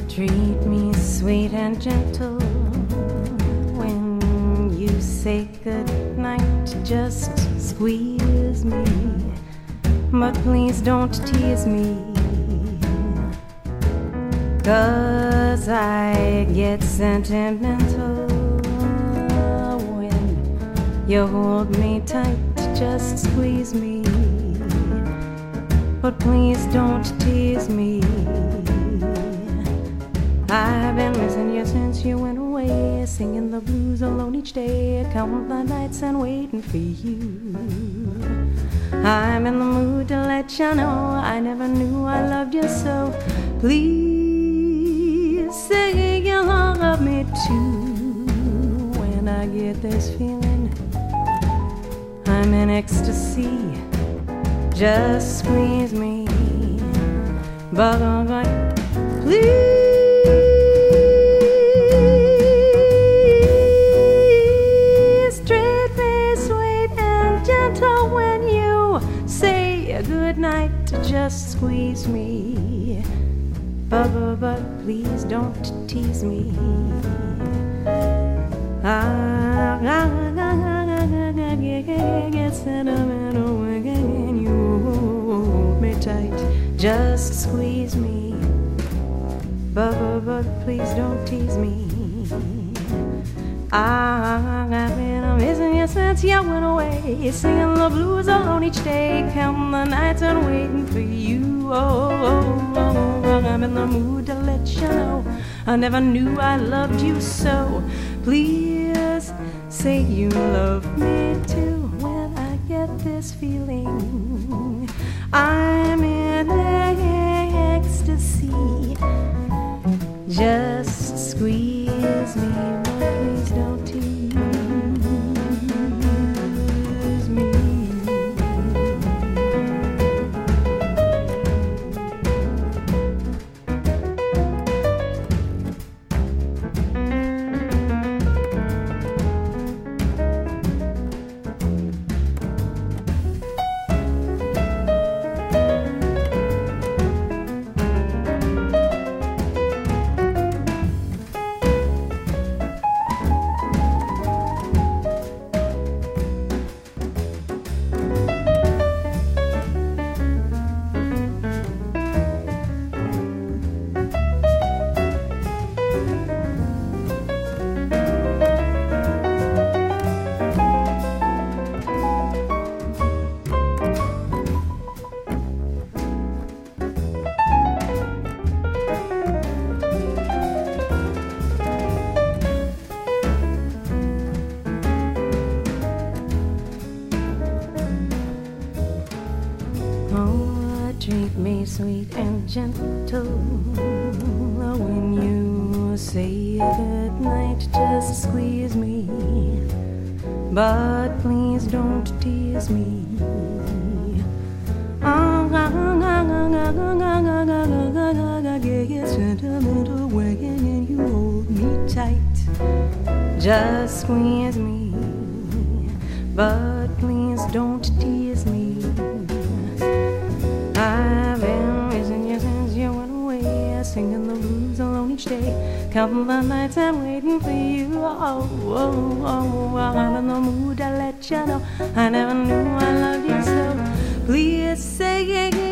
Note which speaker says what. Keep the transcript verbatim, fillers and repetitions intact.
Speaker 1: Treat me sweet and gentle when you say goodnight. Just squeeze me, but please don't tease me, 'cause I get sentimental when you hold me tight. Just squeeze me, but please don't tease me. I've been missing you since you went away, singing the blues alone each day, counting the nights and waiting for you. I'm in the mood to let you know I never knew I loved you so. Please say you love me too. When I get this feeling, I'm in ecstasy. Just squeeze me, but oh God, please. Good night, just squeeze me, but, but, but please don't tease me. I, I, I, I, I get sentimental when you hold me tight. Just squeeze me, but, but, but please don't tease me. I've been missing you since you went away, singing the blues alone each day, counting the nights and waiting for you. Oh, oh, oh, I'm in the mood to let you know I never knew I loved you so. Please say you love me too. When I get this feeling, I'm in ecstasy. Just squeeze me, but please don't tease me. Oh, treat me sweet and gentle when you say goodnight. Just squeeze me, but please don't tease me. Get sentimental when you hold me tight. Just squeeze me, but please don't tease me. I've been missing you since you went away, singing the blues alone each day, counting the nights and waiting for you. Oh, oh, oh, I'm in the mood to let you know I never knew I loved you so. Please say